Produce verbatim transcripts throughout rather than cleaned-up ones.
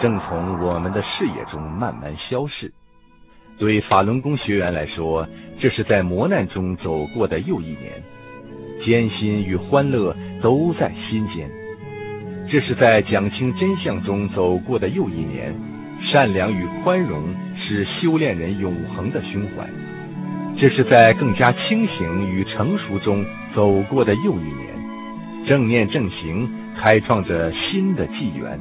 正从我们的视野中慢慢消逝。对法轮功学员来说，这是在磨难中走过的又一年，艰辛与欢乐都在心间。这是在讲清真相中走过的又一年，善良与宽容是修炼人永恒的胸怀。这是在更加清醒与成熟中走过的又一年，正念正行开创着新的纪元。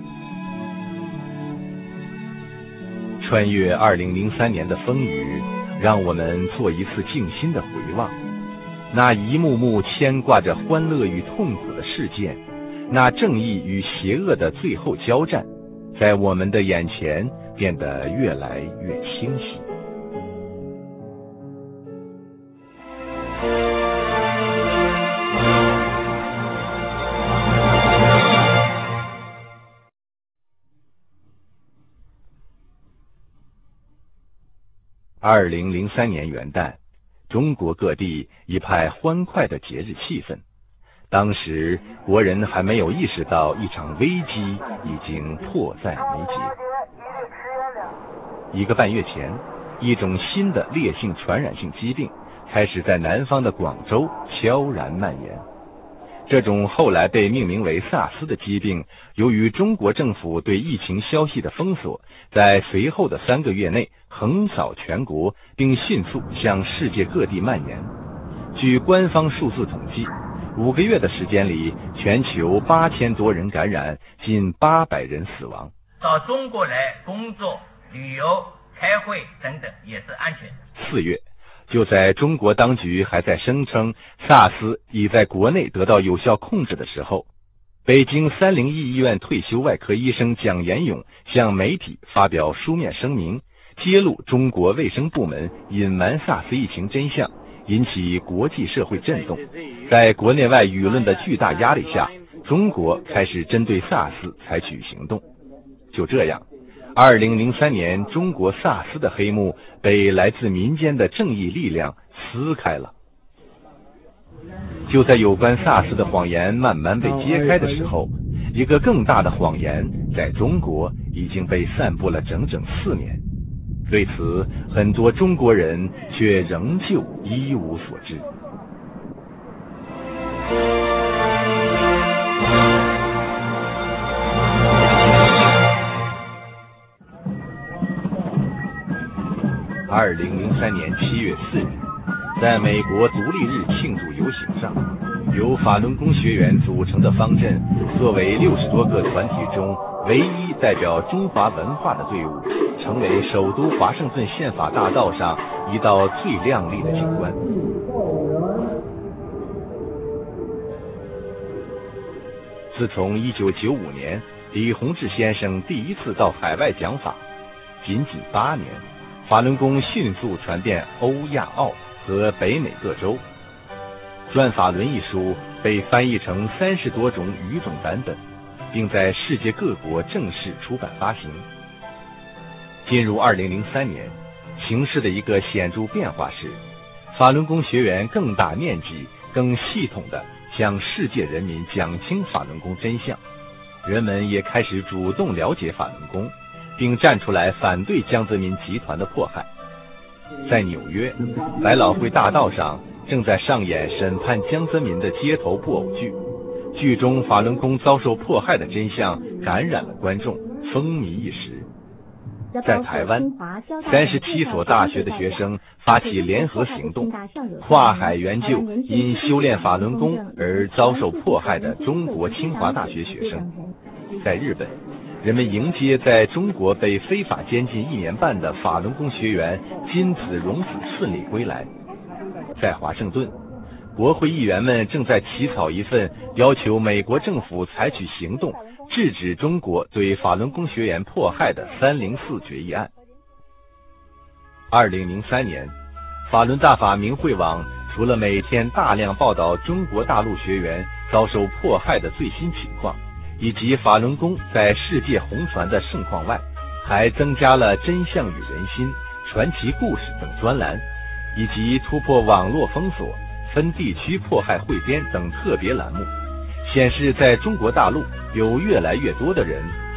穿越二零零三年的风雨，让我们做一次静心的回望。那一幕幕牵挂着欢乐与痛苦的事件，那正义与邪恶的最后交战，在我们的眼前变得越来越清晰。二零零三年元旦，中国各地一派欢快的节日气氛。当时国人还没有意识到一场危机已经迫在眉睫。一个半月前，一种新的烈性传染性疾病开始在南方的广州悄然蔓延。这种后来被命名为萨斯的疾病，由于中国政府对疫情消息的封锁，在随后的三个月内横扫全国，并迅速向世界各地蔓延。据官方数字统计，五个月的时间里，全球八千多人感染，近八百人死亡。 到中国来工作、旅游、开会等等也是安全。 四月，就在中国当局还在声称萨斯已在国内得到有效控制的时候，北京三零一医院退休外科医生蒋延勇向媒体发表书面声明，揭露中国卫生部门隐瞒萨斯疫情真相，引起国际社会震动。在国内外舆论的巨大压力下，中国开始针对萨斯采取行动。就这样，二零零三年中国萨斯的黑幕被来自民间的正义力量撕开了。就在有关萨斯的谎言慢慢被揭开的时候，一个更大的谎言在中国已经被散布了整整四年。对此，很多中国人却仍旧一无所知。二零零三年七月四日，在美国独立日庆祝游行上，由法轮功学员组成的方阵，作为六十多个团体中唯一代表中华文化的队伍，成为首都华盛顿宪法大道上一道最亮丽的景观。自从一九九五年李洪志先生第一次到海外讲法，仅仅八年，法轮功迅速传遍欧亚澳和北美各州。《转法轮》一书被翻译成三十多种语种版本，并在世界各国正式出版发行。进入二零零三年，形势的一个显著变化是，法轮功学员更大面积、更系统地向世界人民讲清法轮功真相，人们也开始主动了解法轮功，并站出来反对江泽民集团的迫害。在纽约，百老汇大道上正在上演审判江泽民的街头布偶剧，剧中法轮功遭受迫害的真相感染了观众，风靡一时。在台湾，三十七所大学的学生发起联合行动，跨海援救因修炼法轮功而遭受迫害的中国清华大学学生。在日本，人们迎接在中国被非法监禁一年半的法轮功学员金子荣子顺利归来。在华盛顿，国会议员们正在起草一份要求美国政府采取行动制止中国对法轮功学员迫害的三零四决议案。二零零三年，法轮大法明慧网除了每天大量报道中国大陆学员遭受迫害的最新情况，以及法轮功在世界红传的盛况外，还增加了真相与人心、传奇故事等专栏，以及突破网络封锁、分地区迫害汇编等特别栏目，显示在中国大陆有越来越多的人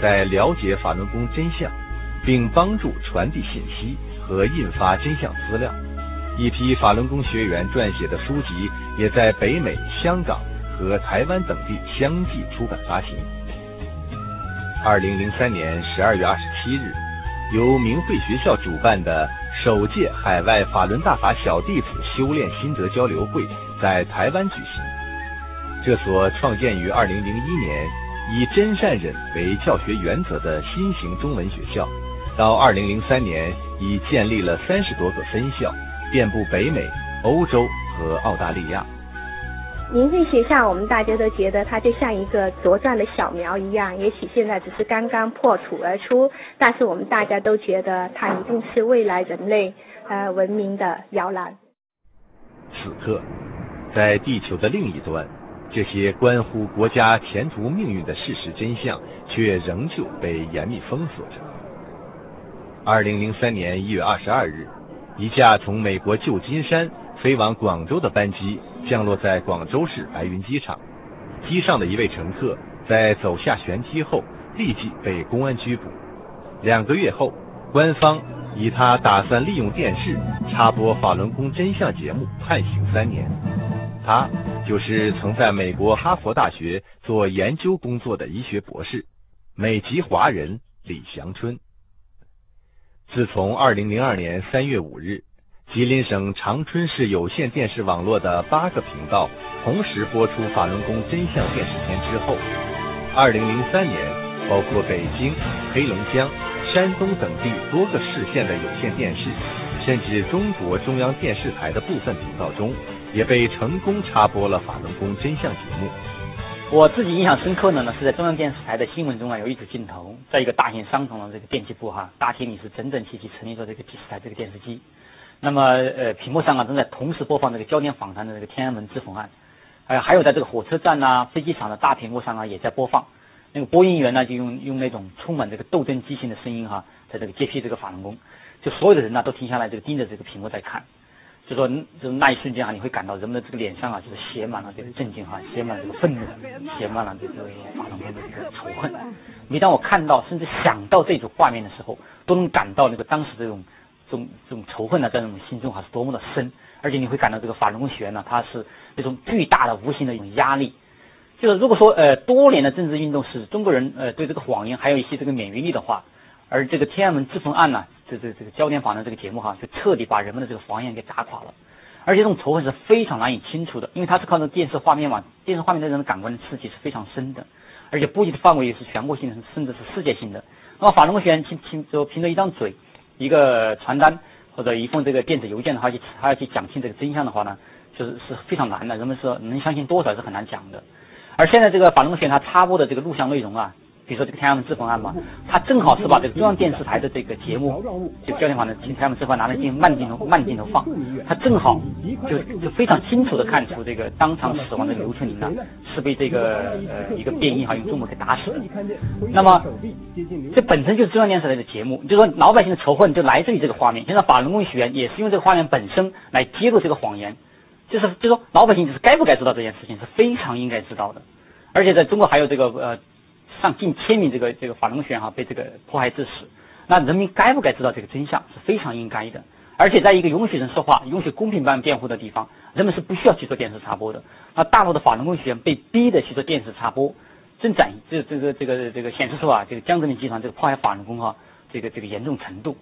在了解法轮功真相，并帮助传递信息和印发真相资料。一批法轮功学员撰写的书籍也在北美、香港和台湾等地相继出版发行。二零零三年十二月二十七日，由明慧学校主办的首届海外法轮大法小弟子修炼心得交流会在台湾举行。这所创建于二零零一年，以真善忍为教学原则的新型中文学校，到二零零三年已建立了三十多个分校，遍布北美、欧洲和澳大利亚。 明慧学校，我们大家都觉得它就像一个茁壮的小苗一样，也许现在只是刚刚破土而出，但是我们大家都觉得它一定是未来人类呃文明的摇篮。 此刻，在地球的另一端，这些关乎国家前途命运的事实真相，却仍旧被严密封锁着。二零零三年一月二十二日，一架从美国旧金山飞往广州的班机降落在广州市白云机场，机上的一位乘客在走下舷梯后立即被公安拘捕。两个月后，官方以他打算利用电视插播法轮功真相节目判刑三年。他就是曾在美国哈佛大学做研究工作的医学博士，美籍华人李祥春。自从二零零二年三月五日，吉林省长春市有线电视网络的八个频道同时播出法轮功真相电视片之后，二零零三年，包括北京、黑龙江、山东等地多个市县的有线电视，甚至中国中央电视台的部分频道中，也被成功插播了法轮功真相节目。 我自己印象深刻的呢，是在中央电视台的新闻中啊，有一组镜头，在一个大型商场的这个电机部哈，大厅里是整整齐齐陈列着这个第四台这个电视机。那么呃，屏幕上啊正在同时播放这个焦点访谈的这个天安门自焚案，还、呃、还有在这个火车站啊、飞机场的大屏幕上啊也在播放。那个播音员呢就用用那种充满这个斗争激情的声音哈，在这个揭批这个法轮功，就所有的人呢都停下来这个盯着这个屏幕在看。就说就那一瞬间啊，你会感到人们的这个脸上啊，就是写满了这个震惊哈，写满了这个愤怒，写满了这个法轮功的这个仇恨。每当我看到甚至想到这组画面的时候，都能感到那个当时这种这种这种仇恨呢，在我们心中还是多么的深。而且你会感到这个法轮功学员呢，它是那种巨大的无形的一种压力。就是如果说呃多年的政治运动使中国人呃对这个谎言还有一些这个免疫力的话，而这个天安门自焚案呢，这这这个焦点访谈这个节目哈，就彻底把人们的这个谎言给打垮了。而且这种仇恨是非常难以清除的，因为它是靠着电视画面嘛，电视画面对人的感官刺激是非常深的，而且波及的范围也是全国性的，甚至是世界性的。那么法轮功学员凭凭就凭着一张嘴、一个传单或者一封这个电子邮件的话，去他要去讲清这个真相的话呢，就是是非常难的，人们说能相信多少是很难讲的。而现在这个法轮功学员他插播的这个录像内容啊，比如说这个天安门自焚案嘛，他正好是把这个中央电视台的这个节目，就焦点访谈天安门自焚拿来进行慢镜头慢镜头放，他正好就就非常清楚的看出这个当场死亡的刘春林呢是被这个呃一个便衣哈用重木给打死的。那么这本身就是中央电视台的节目，就是说老百姓的仇恨就来自于这个画面。现在法轮功学员也是用这个画面本身来揭露这个谎言，就是就是说老百姓就是该不该知道这件事情是非常应该知道的。而且在中国还有这个呃。上近千名这个这个法轮功学员哈被这个迫害致死，那人民该不该知道这个真相是非常应该的。而且在一个允许人说话、允许公平办辩护的地方，人们是不需要去做电视插播的。那大陆的法轮功学员被逼的去做电视插播，正展这这个这个这个显示出啊，这个江泽民集团这个迫害法轮功哈这个这个严重程度。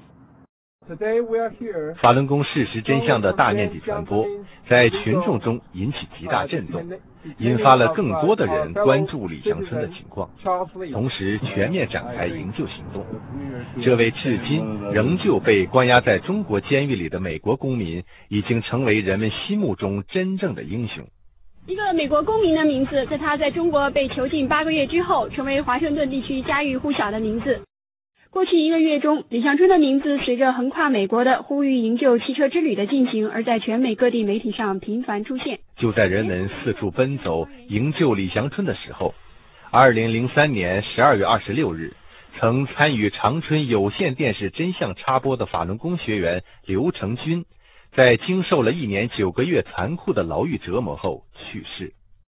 法轮功事实真相的大面积传播，在群众中引起极大震动，引发了更多的人关注李祥春的情况，同时全面展开营救行动。这位至今仍旧被关押在中国监狱里的美国公民，已经成为人们心目中真正的英雄。 一个美国公民的名字，在他在中国被囚禁八个月之后，成为华盛顿地区家喻户晓的名字。过去一个月中，李祥春的名字随着横跨美国的呼吁营救汽车之旅的进行，而在全美各地媒体上频繁出现。 就在人们四处奔走营救李祥春的时候，二零零三年十二月二十六日，曾参与长春有线电视真相插播的法轮功学员刘成军，在经受了一年九个月残酷的牢狱折磨后去世。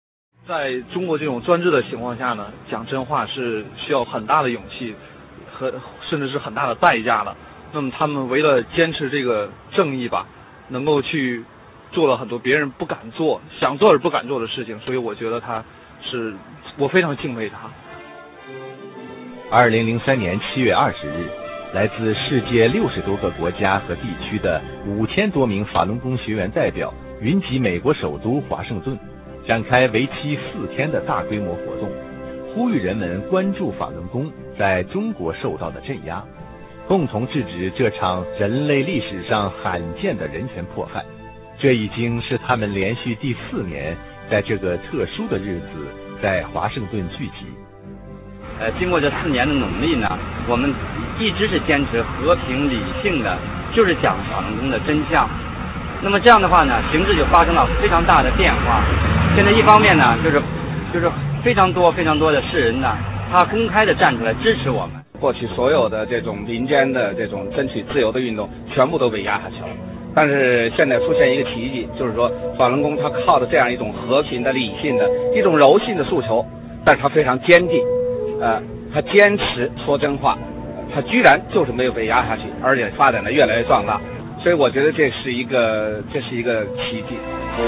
在中国这种专制的情况下呢，讲真话是需要很大的勇气和甚至是很大的代价的。那么他们为了坚持这个正义吧，能够去做了很多别人不敢做、想做而不敢做的事情，所以我觉得他是我非常敬佩他。 二零零三年七月二十日，来自世界六十多个国家和地区的五千多名法轮功学员代表云集美国首都华盛顿，展开为期四天的大规模活动，呼吁人们关注法轮功在中国受到的镇压，共同制止这场人类历史上罕见的人权迫害。这已经是他们连续第四年在这个特殊的日子在华盛顿聚集。 呃，经过这四年的努力呢，我们一直是坚持和平理性的，就是讲法轮功的真相。那么这样的话呢，形势就发生了非常大的变化。现在一方面呢，就是就是非常多非常多的世人呢，他公开的站出来支持我们。 过去所有的这种民间的这种争取自由的运动，全部都被压下去了。但是现在出现一个奇迹，就是说法轮功它靠的这样一种和平的、理性的、一种柔性的诉求，但是它非常坚定。呃，他坚持说真话，他居然就是没有被压下去，而且发展的越来越壮大，所以我觉得这是一个这是一个奇迹。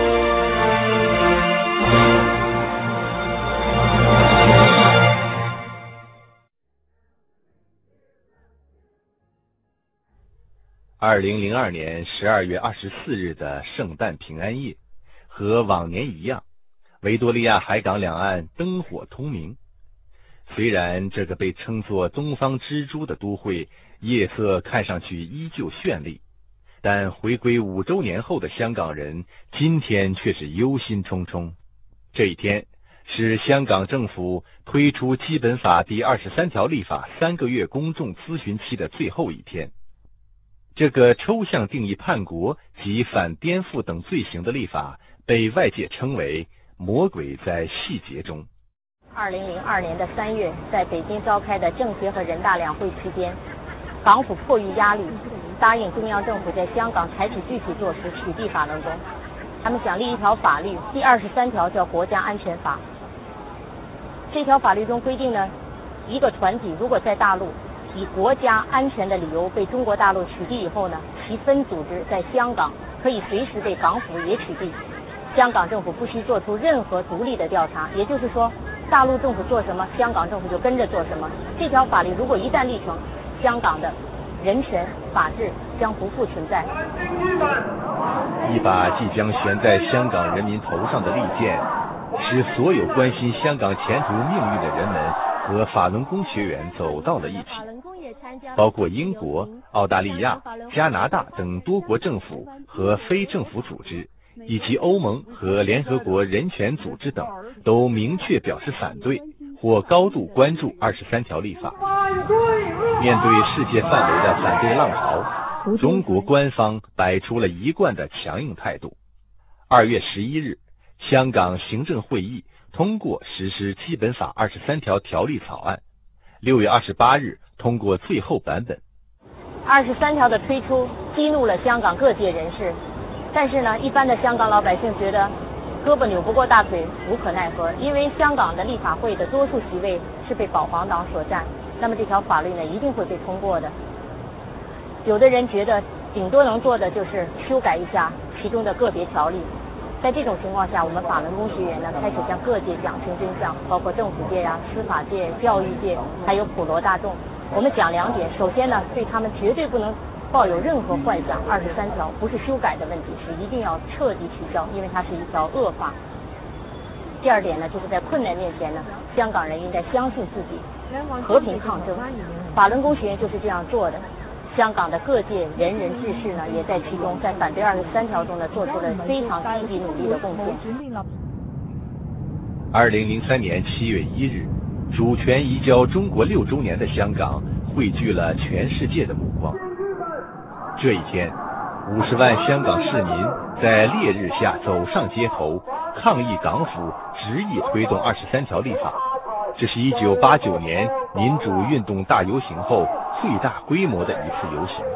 二零零二年十二月二十四日的圣诞平安夜，和往年一样，维多利亚海港两岸灯火通明。虽然这个被称作东方之珠的都会夜色看上去依旧绚丽，但回归五周年后的香港人今天却是忧心忡忡。这一天是香港政府推出基本法第二十三条立法三个月公众咨询期的最后一天。这个抽象定义叛国及反颠覆等罪行的立法被外界称为魔鬼在细节中。 二零零二年的三月，在北京召开的政协和人大两会期间，港府迫于压力，答应中央政府在香港采取具体措施取缔法轮功。他们想立一条法律，第二十三条叫《国家安全法》。这条法律中规定呢，一个团体如果在大陆以国家安全的理由被中国大陆取缔以后呢，其分组织在香港可以随时被港府也取缔。香港政府不需做出任何独立的调查，也就是说，大陆政府做什么，香港政府就跟着做什么。这条法律如果一旦立成，香港的人权、法治将不复存在。 一把即将悬在香港人民头上的利剑，使所有关心香港前途命运的人们和法轮功学员走到了一起，包括英国、澳大利亚、加拿大等多国政府和非政府组织，以及欧盟和联合国人权组织等，都明确表示反对或高度关注二十三条立法。面对世界范围的反对浪潮，中国官方摆出了一贯的强硬态度。二月十一日，香港行政会议通过实施基本法二十三条条例草案，六月二十八日通过最后版本。 二十三条的推出激怒了香港各界人士，但是呢，一般的香港老百姓觉得胳膊扭不过大腿，无可奈何，因为香港的立法会的多数席位是被保皇党所占，那么这条法律呢一定会被通过的。有的人觉得顶多能做的就是修改一下其中的个别条例。在这种情况下，我们法轮功学员呢开始向各界讲清真相，包括政府界呀、司法界、教育界，还有普罗大众。我们讲两点，首先呢，对他们绝对不能抱有任何幻想，二十三条不是修改的问题，是一定要彻底取消，因为它是一条恶法。第二点呢，就是在困难面前呢，香港人应该相信自己，和平抗争。法轮功学员就是这样做的。香港的各界仁人志士呢，也在其中，在反对二十三条中呢，做出了非常积极努力的贡献。 二零零三年七月一日，主权移交中国六周年的香港汇聚了全世界的目光。这一天，五十万香港市民在烈日下走上街头，抗议港府执意推动二十三条立法。这是一九八九年民主运动大游行后最大规模的一次游行。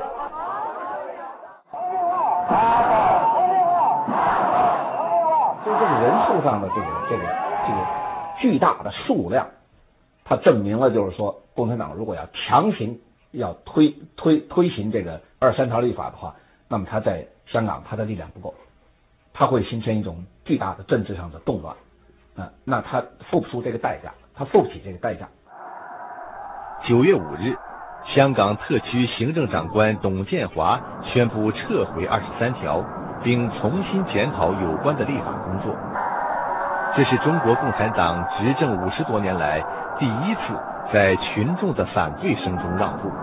所以这个人数上的这个这个这个巨大的数量，它证明了就是说，共产党如果要强行要推推推行这个二三条立法的话，那么他在香港他的力量不够，他会形成一种巨大的政治上的动乱，啊，那他付不出这个代价，他付不起这个代价。 九月五日，香港特区行政长官董建华宣布撤回二十三条，并重新检讨有关的立法工作。这是中国共产党执政五十多年来第一次在群众的反对声中让步。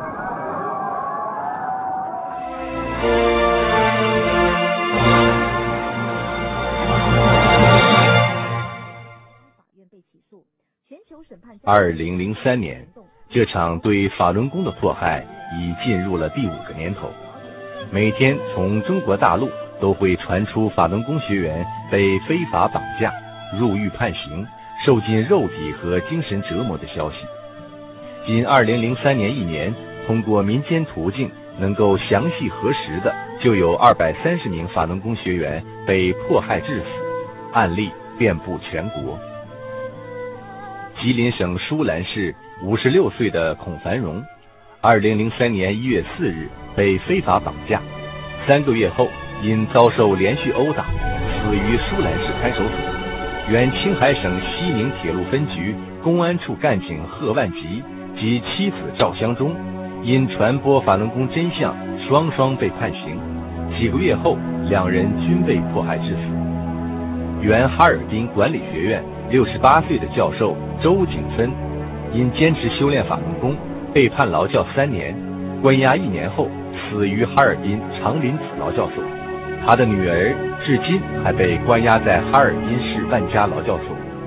二零零三年，这场对法轮功的迫害已进入了第五个年头。每天从中国大陆都会传出法轮功学员被非法绑架、入狱判刑、受尽肉体和精神折磨的消息。仅二零零三年一年，通过民间途径能够详细核实的，就有二百三十名法轮功学员被迫害致死，案例遍布全国。吉林省舒兰市五十六岁的孔繁荣，二零零三年一月四日被非法绑架，三个月后因遭受连续殴打，死于舒兰市看守所。原青海省西宁铁路分局公安处干警贺万吉及妻子赵香忠，因传播法轮功真相，双双被判刑。几个月后，两人均被迫害致死。原哈尔滨管理学院六十八岁的教授周景芬，因坚持修炼法轮功，被判劳教三年，关押一年后死于哈尔滨长林子劳教所。他的女儿至今还被关押在哈尔滨市万家劳教所。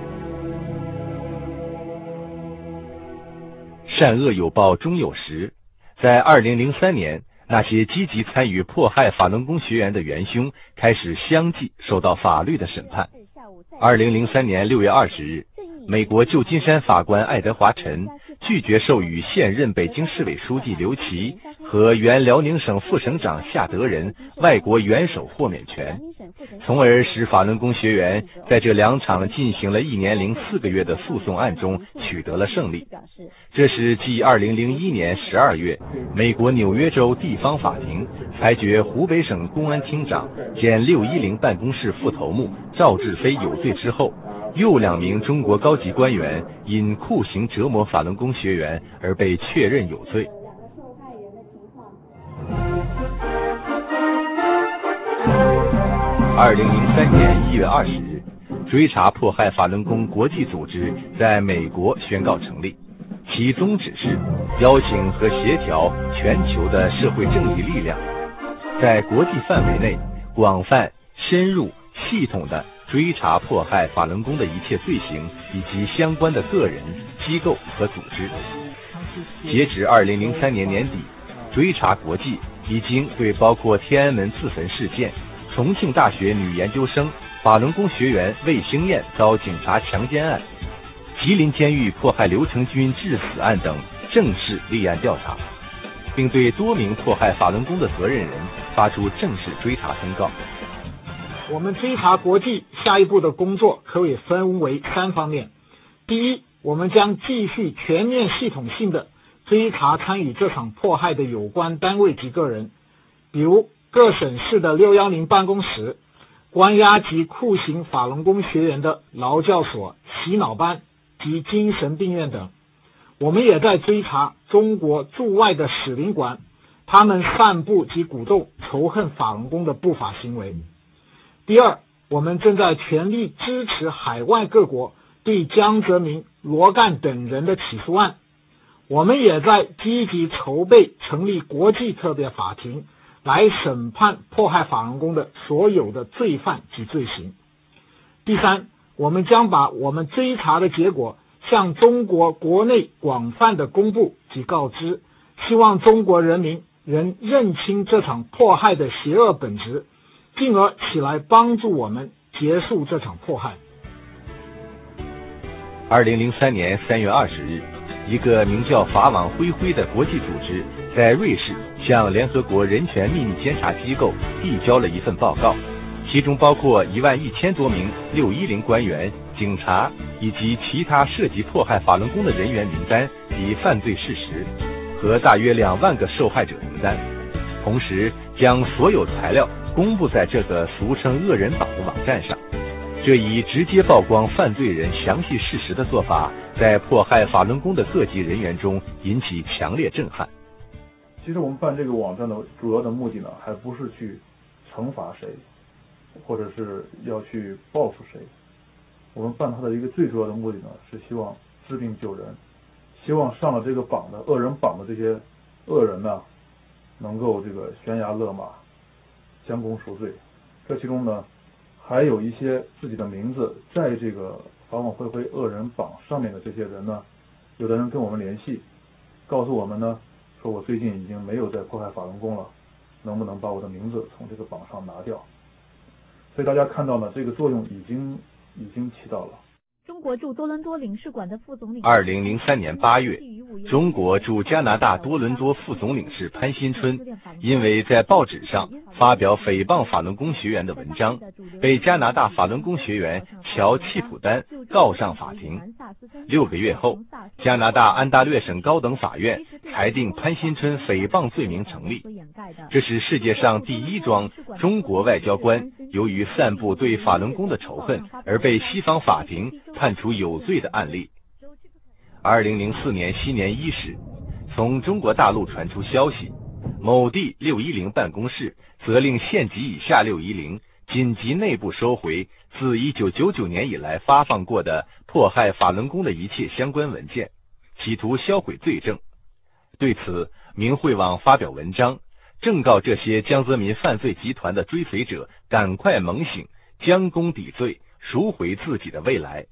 善恶有报终有时，在二零零三年，那些积极参与迫害法轮功学员的元凶开始相继受到法律的审判。二零零三年六月二十日，美国旧金山法官爱德华陈拒绝授予现任北京市委书记刘奇和原辽宁省副省长夏德仁外国元首豁免权，从而使法轮功学员在这两场进行了一年零四个月的诉讼案中取得了胜利。这是继二零零一年十二月美国纽约州地方法庭裁决湖北省公安厅长兼六一零办公室副头目赵志飞有罪之后，又两名中国高级官员因酷刑折磨法轮功学员而被确认有罪。二零零三年一月二十日，追查迫害法轮功国际组织在美国宣告成立，其宗旨是邀请和协调全球的社会正义力量，在国际范围内广泛、深入、系统的追查迫害法轮功的一切罪行以及相关的个人、机构和组织。截止二零零三年年底，追查国际已经对包括天安门自焚事件、重庆大学女研究生、法轮功学员魏兴燕遭警察强奸案、吉林监狱迫害刘成军致死案等正式立案调查，并对多名迫害法轮功的责任人发出正式追查通告。 我们追查国际下一步的工作可以分为三方面。第一，我们将继续全面系统性的追查参与这场迫害的有关单位及个人，比如各省市的六一零办公室、关押及酷刑法轮功学员的劳教所、洗脑班及精神病院等。我们也在追查中国驻外的使领馆，他们散布及鼓动仇恨法轮功的不法行为。第二，我们正在全力支持海外各国对江泽民、罗干等人的起诉案。我们也在积极筹备成立国际特别法庭，来审判迫害法轮功的所有的罪犯及罪行。第三，我们将把我们追查的结果向中国国内广泛的公布及告知，希望中国人民能认清这场迫害的邪恶本质，进而起来帮助我们结束这场迫害。 二零零三年三月二十日，一个名叫法网恢恢的国际组织在瑞士向联合国人权秘密监察机构递交了一份报告， 其中包括一万一千多名六一零官员、警察以及其他涉及迫害法轮功的人员名单及犯罪事实，和大约两万个受害者名单，同时将所有材料公布在这个俗称恶人榜的网站上。这一直接曝光犯罪人详细事实的做法，在迫害法轮功的各级人员中引起强烈震撼。 其实我们办这个网站的主要的目的呢，还不是去惩罚谁，或者是要去报复谁。我们办它的一个最主要的目的呢，是希望治病救人，希望上了这个榜的恶人榜的这些恶人呢，能够这个悬崖勒马，将功赎罪。这其中呢，还有一些自己的名字在这个法网恢恢恶人榜上面的这些人呢，有的人跟我们联系，告诉我们呢，说我最近已经没有在迫害法轮功了，能不能把我的名字从这个榜上拿掉？所以大家看到呢，这个作用已经已经起到了。 中国驻多伦多领事馆的副总领二零零三年八月，中国驻加拿大多伦多副总领事潘新春因为在报纸上发表诽谤法轮功学员的文章，被加拿大法轮功学员乔·契普丹告上法庭。六个月后，加拿大安大略省高等法院裁定潘新春诽谤罪名成立。这是世界上第一桩中国外交官由于散布对法轮功的仇恨而被西方法庭判处有罪的案例。二零零四年新年伊始，从中国大陆传出消息，某地六一零办公室责令县级以下六一零紧急内部收回自一九九九年以来发放过的迫害法轮功的一切相关文件，企图销毁罪证。对此，明慧网发表文章，正告这些江泽民犯罪集团的追随者赶快猛醒，将功抵罪，赎回自己的未来。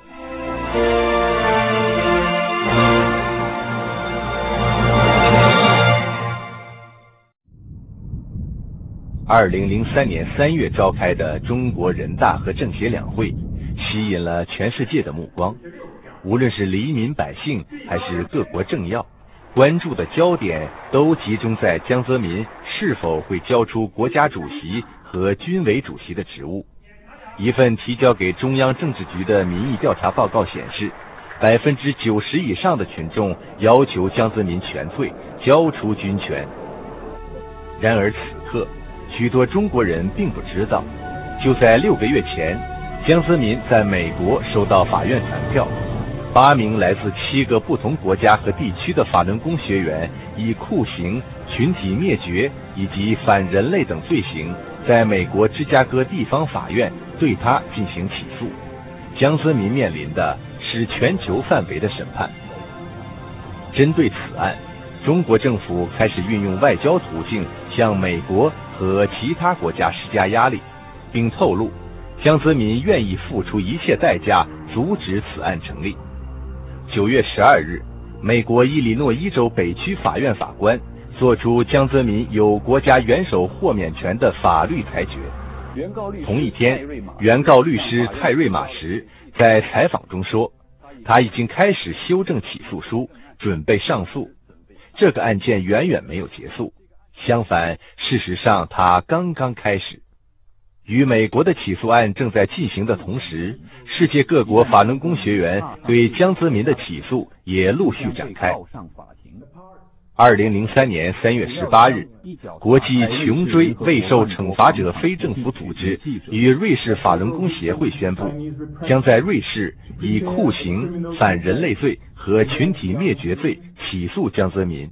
二零零三年三月召开的中国人大和政协两会吸引了全世界的目光，无论是黎民百姓还是各国政要，关注的焦点都集中在江泽民是否会交出国家主席和军委主席的职务。一份提交给中央政治局的民意调查报告显示，百分之九十以上的群众要求江泽民全退，交出军权。然而此刻，许多中国人并不知道，就在六个月前，江泽民在美国收到法院传票，八名来自七个不同国家和地区的法轮功学员以酷刑、群体灭绝以及反人类等罪行，在美国芝加哥地方法院对他进行起诉。江泽民面临的是全球范围的审判。针对此案，中国政府开始运用外交途径向美国和其他国家施加压力，并透露江泽民愿意付出一切代价阻止此案成立。九月十二日，美国伊利诺伊州北区法院法官作出江泽民有国家元首豁免权的法律裁决。同一天，原告律师泰瑞马什在采访中说，他已经开始修正起诉书，准备上诉。这个案件远远没有结束，相反，事实上他刚刚开始。与美国的起诉案正在进行的同时，世界各国法轮功学员对江泽民的起诉也陆续展开。二零零三年三月十八日，国际穷追未受惩罚者非政府组织与瑞士法轮功协会宣布，将在瑞士以酷刑、反人类罪和群体灭绝罪起诉江泽民。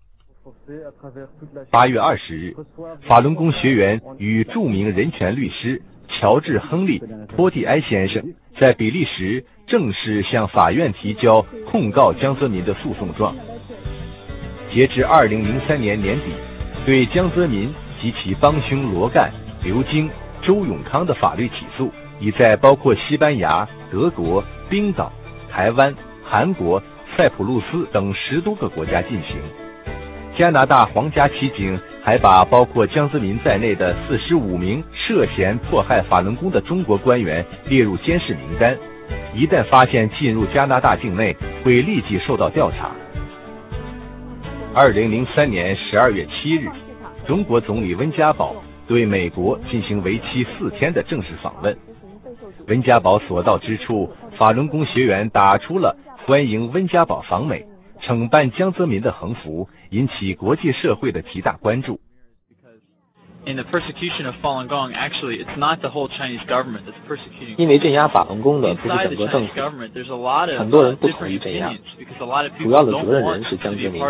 八月二十日，法轮功学员与著名人权律师乔治·亨利·托蒂埃先生在比利时正式向法院提交控告江泽民的诉讼状。截至二零零三年年底，对江泽民及其帮凶罗干、刘晶、周永康的法律起诉已在包括西班牙、德国、冰岛、台湾、韩国、塞浦路斯等十多个国家进行。加拿大皇家骑警还把包括江泽民在内的四十五名涉嫌迫害法轮功的中国官员列入监视名单，一旦发现进入加拿大境内，会立即受到调查。二零零三年十二月七日，中国总理温家宝对美国进行为期四天的正式访问。温家宝所到之处，法轮功学员打出了欢迎温家宝访美、惩办江泽民的横幅，引起国际社会的极大关注。 In the persecution of Falun Gong, actually, it's not the whole Chinese government that's persecuting. 因为镇压法轮功的不是整个政府，很多人不同意镇压，主要的责任人是江泽民。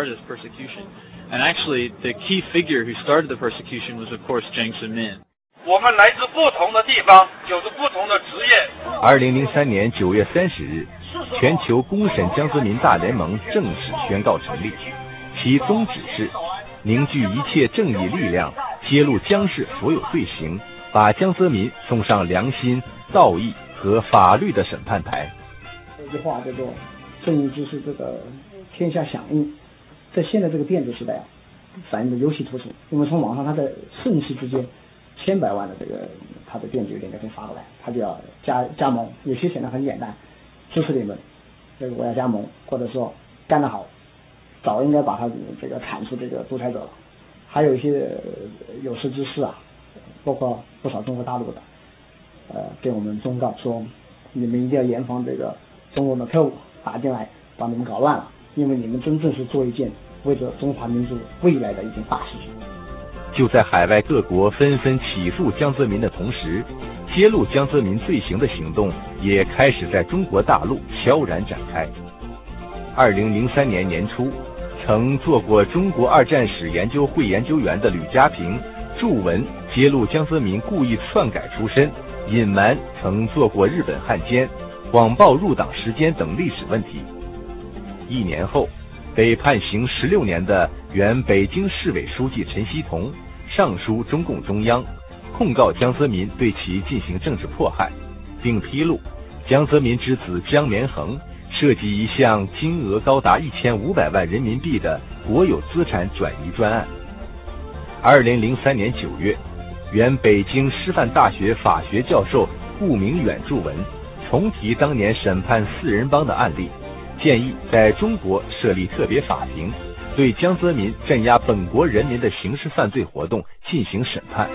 And actually, the key figure who started the persecution was, of course, Jiang Zemin. 我们来自不同的地方，有着不同的职业。 二零零三年九月三十日，全球公审江泽民大联盟正式宣告成立，其宗旨是凝聚一切正义力量，揭露江氏所有罪行，把江泽民送上良心、道义和法律的审判台。 有句话叫做“正义之士，这个天下响应”。在现在这个电子时代啊，反映的尤其突出，因为从网上它在瞬息之间，千百万的这个它的电子邮件就可以发过来，它就要加加盟。有些显得很简单，支持你们，这个我要加盟，或者说干得好，早应该把它这个铲除这个独裁者了。还有一些有识之士啊，包括不少中国大陆的，呃，给我们忠告说，你们一定要严防这个中国的特务打进来，把你们搞乱了，因为你们真正是做一件为着中华民族未来的一件大事情。 就在海外各国纷纷起诉江泽民的同时，揭露江泽民罪行的行动也开始在中国大陆悄然展开。二零零三年年初，曾做过中国二战史研究会研究员的吕家平著文揭露江泽民故意篡改出身、隐瞒曾做过日本汉奸、谎报入党时间等历史问题。一年后，被判刑十六年的原北京市委书记陈锡同上书中共中央，控告江泽民对其进行政治迫害，并披露江泽民之子江绵恒涉及一项金额高达一千五百万人民币的国有资产转移专案。二零零三年九月，原北京师范大学法学教授顾明远著文，重提当年审判四人帮的案例，建议在中国设立特别法庭，对江泽民镇压本国人民的刑事犯罪活动进行审判。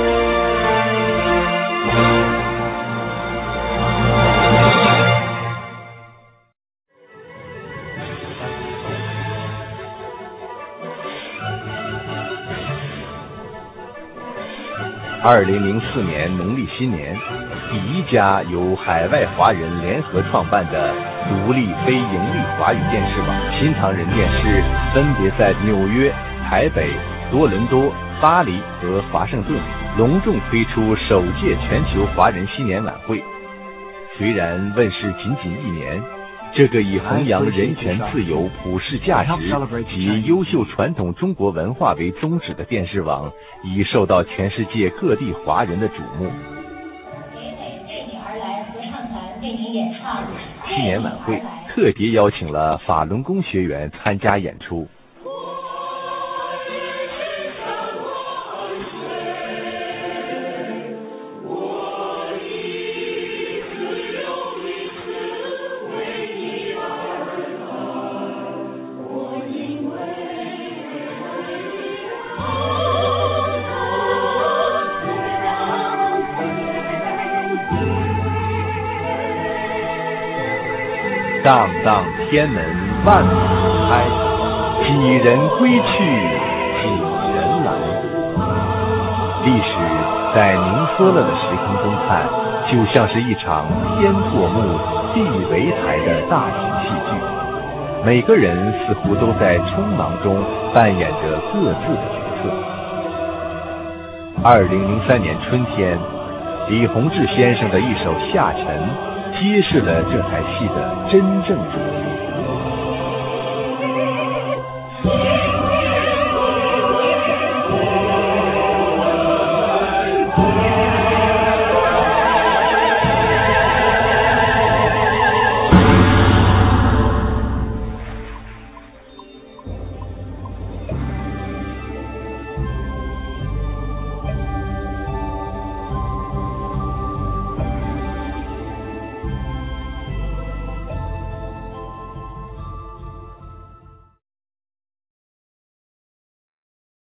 二零零四年农历新年，第一家由海外华人联合创办的独立非盈利华语电视网新唐人电视，分别在纽约、台北、多伦多、巴黎和华盛顿隆重推出首届全球华人新年晚会。虽然问世仅仅一年，这个以弘扬人权自由、普世价值及优秀传统中国文化为宗旨的电视网，已受到全世界各地华人的瞩目。新年晚会特别邀请了法轮功学员参加演出。荡荡天门万马开，几人归去几人来。历史在凝缩了的时空中看，就像是一场天过目地为台的大型戏剧，每个人似乎都在匆忙中扮演着各自的角色。二零零三年春天，李洪志先生的一首《下沉》揭示了这台戏的真正主题。